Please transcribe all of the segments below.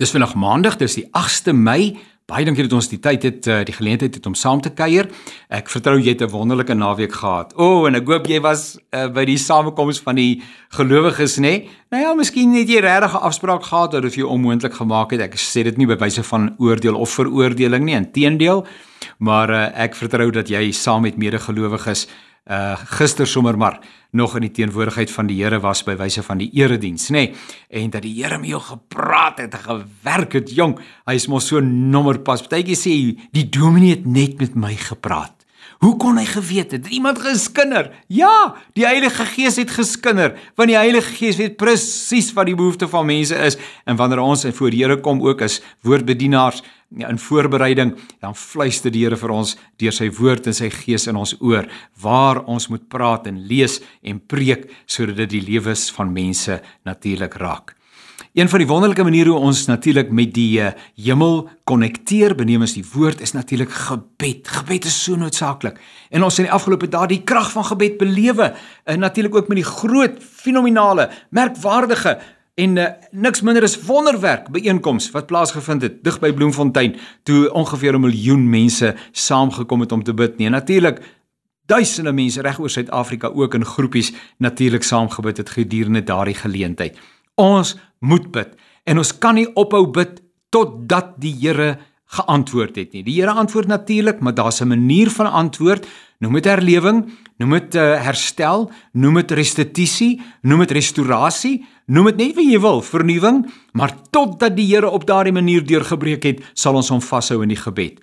Dis vandag Maandag, dis die 8ste Mei. Baie dankie dat ons die tyd het, die geleentheid het om saam te kuier. Ek vertrou jy het 'n wonderlike naweek gehad. En ek hoop jy was by die samekoms van die gelowiges, né? Nou ja, miskien het jy regtig 'n afspraak gehad wat dit vir jou onmoontlik gemaak het. Ek sê dit nie by wyse van oordeel of veroordeling nie, inteendeel, maar ek vertrou dat jy saam met medegelowiges gister sommer maar nog in die teenwoordigheid van die Here was by wyse van die erediens, nê? En dat die Here met jou gepraat het, gewerk het, jong. Hy is mos so nommerpas. Partytjie sê die dominee het net met my gepraat. Hoe kon hy geweet het? Het iemand geskinder? Ja, die Heilige Gees het geskinder, want die Heilige Gees weet presies wat die behoefte van mense is. En wanneer ons voor die Here kom ook as woordbedienaars in voorbereiding, dan fluister die Here vir ons deur sy woord en sy Gees in ons oor, waar ons moet praat en lees en preek, sodat dit die lewens van mense natuurlik raak. Een van die wonderlike maniere hoe ons natuurlik met die hemel konnekteer, benewens die woord, is natuurlik gebed. Gebed is so noodsaaklik. En ons in die afgelope dae die krag van gebed belewe, en natuurlik ook met die groot, fenominale, merkwaardige en niks minder as wonderwerk byeenkoms wat plaasgevind het dig by Bloemfontein, toe ongeveer 1 miljoen mense saamgekom het om te bid nie. En natuurlik duisende mense reg oor Suid-Afrika ook in groepies natuurlik saamgebid het gedurende daardie geleentheid. Ons moet bid, en ons kan nie ophou bid totdat die Here geantwoord het nie. Die Here antwoord natuurlik, maar daar's 'n manier van antwoord, noem dit herlewing, noem dit herstel, noem dit restituisie, noem dit restaurasie, noem dit net wat jy wil, vernuwing, maar totdat die Here op daardie manier deurgebreek het, sal ons hom vashou in die gebed.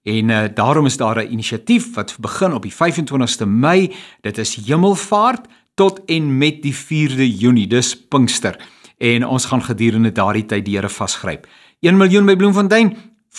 En daarom is daar 'n inisiatief wat begin op die 25ste Mei, dit is Hemelvaart, tot en met die 4de Junie, dis Pinkster. En ons gaan gedurende daardie tyd die Here vasgryp. 1 miljoen by Bloemfontein,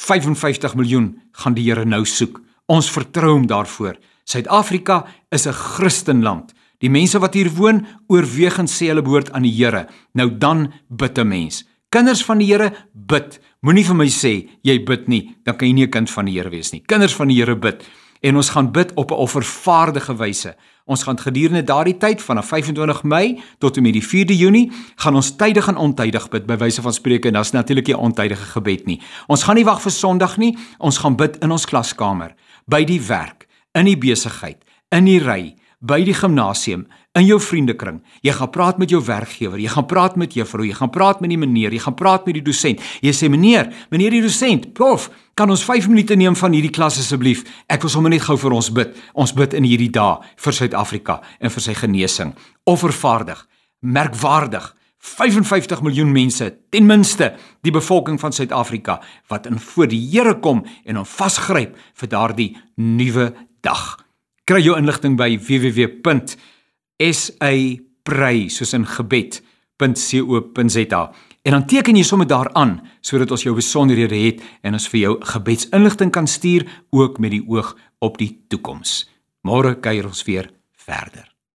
55 miljoen gaan die Here nou soek. Ons vertrou hom daarvoor. Suid-Afrika is 'n Christenland. Die mense wat hier woon, oorwegend sê hulle behoort aan die Here. Nou dan bid 'n mens. Kinders van die Here, bid. Moenie vir my sê, jy bid nie, dan kan jy nie 'n kind van die Here wees nie. Kinders van die Here, bid. En ons gaan bid op 'n offervaardige wyse. Ons gaan gedurende daardie tyd, vanaf 25 Mei tot en met die 4de Junie, gaan ons tydig en ontydig bid, by wyse van spreke, en dat is natuurlik nie 'n ontydige gebed nie. Ons gaan nie wag vir Sondag nie, ons gaan bid in ons klaskamer, by die werk, in die besigheid, in die ry, by die gimnasium, in jou vriendekring. Jy gaan praat met jou werkgewer, jy gaan praat met juffrou, jy gaan praat met die meneer, jy gaan praat met die dosent. Jy sê, meneer die dosent, prof, kan ons 5 minute neem van hierdie klas asseblief? Ek wil sommer net gou vir ons bid. Ons bid in hierdie dae vir Suid-Afrika en vir sy genesing. Offervaardig, merkwaardig, 55 miljoen mense, ten minste die bevolking van Suid-Afrika, wat in voor die Here kom en hom vasgryp vir daardie nuwe dag. Kry jou inligting by www.saprei, soos in gebed.co.za. En dan teken jy sommer daaraan, sodat ons jou besonderhede het en ons vir jou gebedsinligting kan stuur, ook met die oog op die toekoms. Môre kuier ons weer verder.